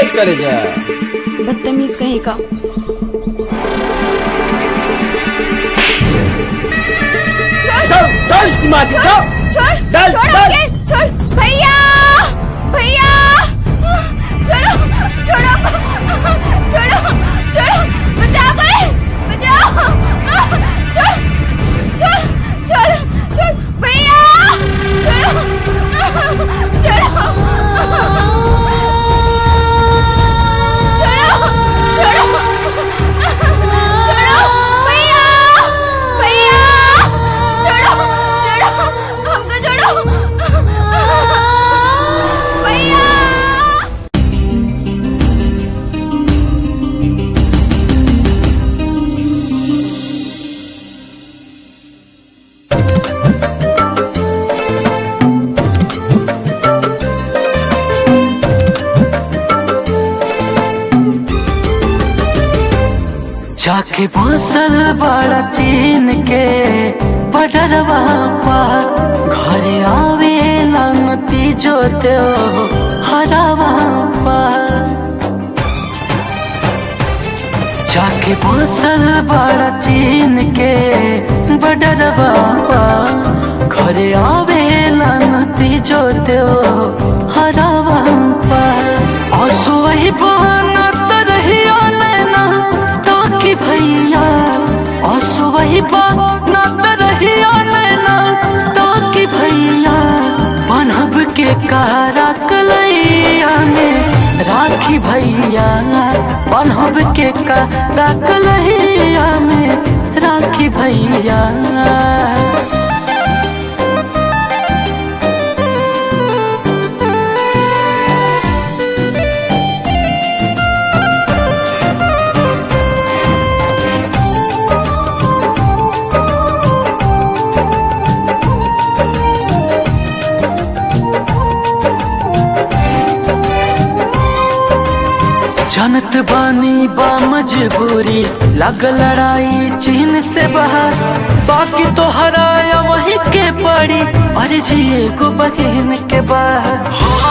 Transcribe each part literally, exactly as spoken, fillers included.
करे जा। बदतमीज कहीं का। छोड़ इसकी माटी को। छोड़ डाल, छोड़ डाल। आगे, छोड़ भैया भैया छोड़ो छोड़ो छोड़ो छोड़ो बचाओ कोई बचाओ छोड़ छोड़ छोड़ छोड़ भैया छोड़ो छोड़ो छोड़ो छोड़ो छोड़ो भैया भैया छोड़ो छोड़ो हमको छोड़ो भैया। जाके बसल बड़ा चीन के बडरवा पार, घरे आवे लंगती जो त्यो हरावा पार। जाके बसल बड़ा चीन के बडरवा पार, घरे आवे लंगती जो त्यो हरावा पार। आंसू वही बहनत रहियो नैना ताकि भैया, आंसू वही बहनत रहियो नैना ताकि भैया। बनब के कारा कलैया में राखी भैया, बनब के कारा कलैया में राखी भैया। जानत बानी बा मजबूरी, लग लड़ाई चीन से बाहर, बाकी तो हराया वही के पड़ी अरे जिए को बहन के बाहर।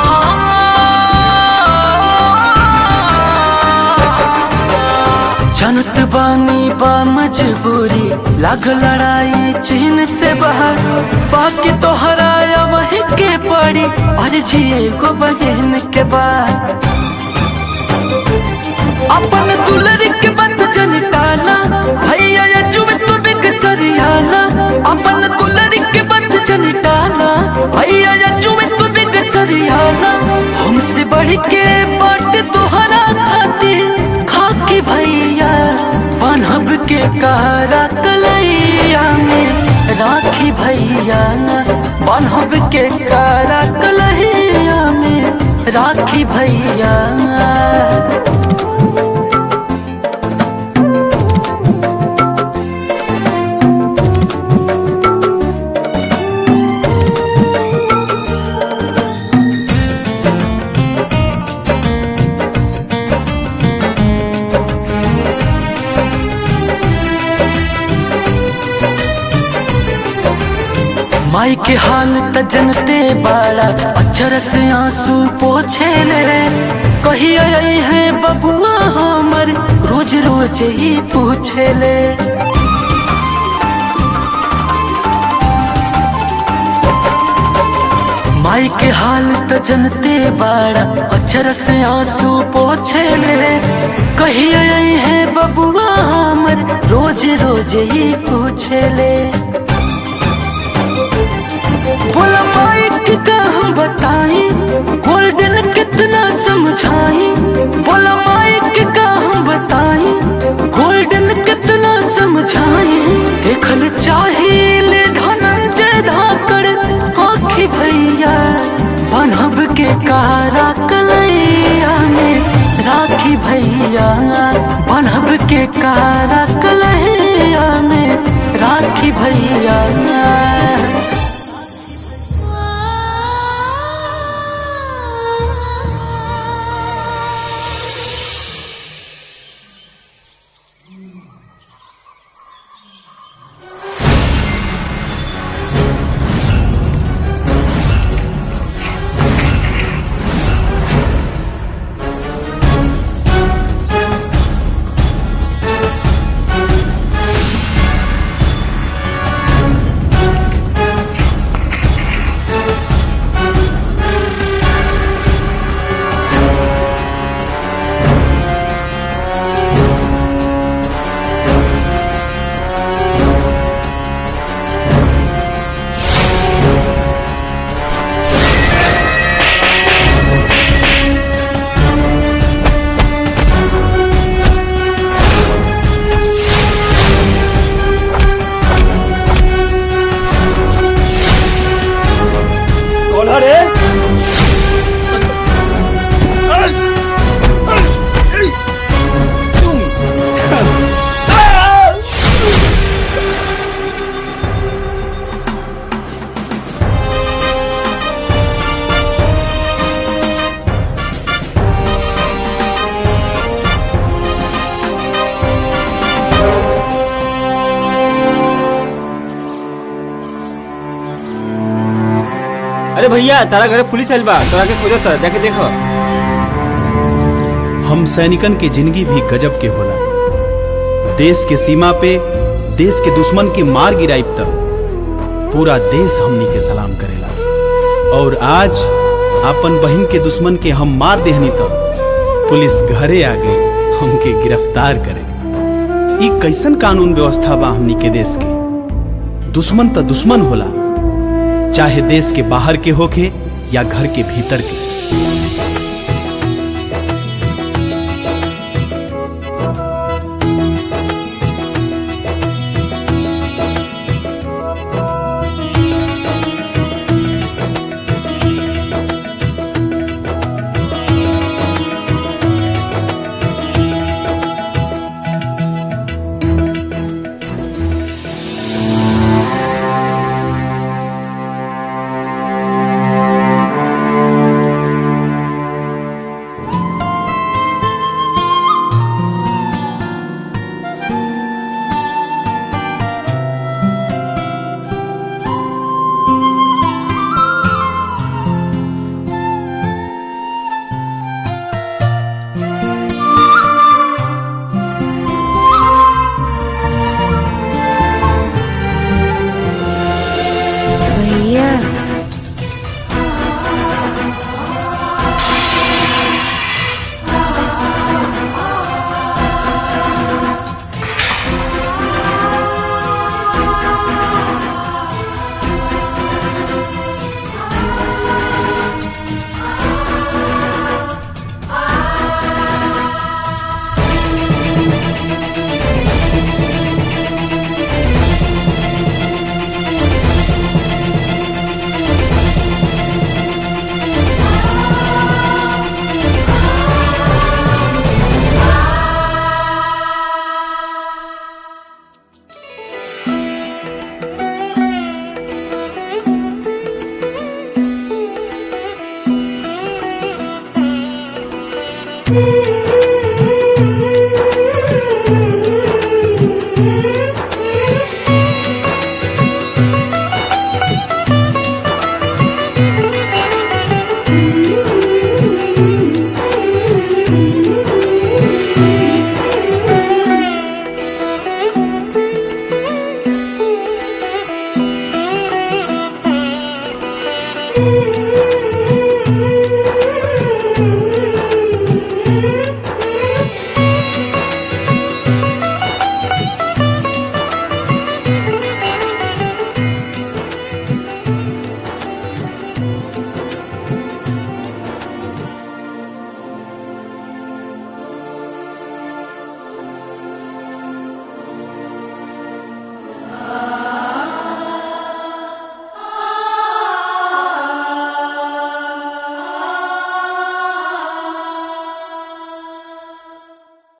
जानत बानी बा मजबूरी, लग लड़ाई चीन से बाहर, बाकी तो हराया वही के पड़ी अरे जिए को बहन के बाहर। अपन दुलर के बंद जन टाला भैया या जुमे तो बिक सरियाला। अपन दुलर के बंद जन टाला भैया या जुमे तो बिक सरियाला। हमसे बढ़ के बाट तोहरा खातिर खाकी भैया, बनब के कारा कलैया में राखी भैया, बनब के कारा कलैया में राखी भैया। माई के हाल त जनते बाड़ा, अक्षर से आंसू पोछे ले। कही आई है बबुआ हमर, रोज रोज ही पूछे ले। माई के हाल त जनते बाड़ा, अक्षर से आंसू पोछे ले। कही आई है बबुआ हमर, रोज रोज ही पूछे ले। बोला माइक का हम बताई, गोल्डन कितना समझाई। बोला माइक का हम बताई, गोल्डन कितना समझाई। देखल चाहिए धनंजय धाकड़ आँखी भैया, बनब के कारा कलैया में राखी भैया, बनब के कारा कलैया में राखी भैया। अरे भैया तारा घरे पुलिस आइल बा, तोरा के खोजत है, जाके देखो। हम सैनिकन के जिंदगी भी गजब के होला। देश के सीमा पे देश के दुश्मन के मार गिराइब तक पूरा देश हमनी के सलाम करेला। और आज अपन बहन के दुश्मन के हम मार देहनी तक पुलिस घरे आ गई हमके गिरफ्तार करे। ई कैसन कानून व्यवस्था बा हमनी के देश के। दुश्मन तो दुश्मन होला, चाहे देश के बाहर के होके या घर के भीतर के।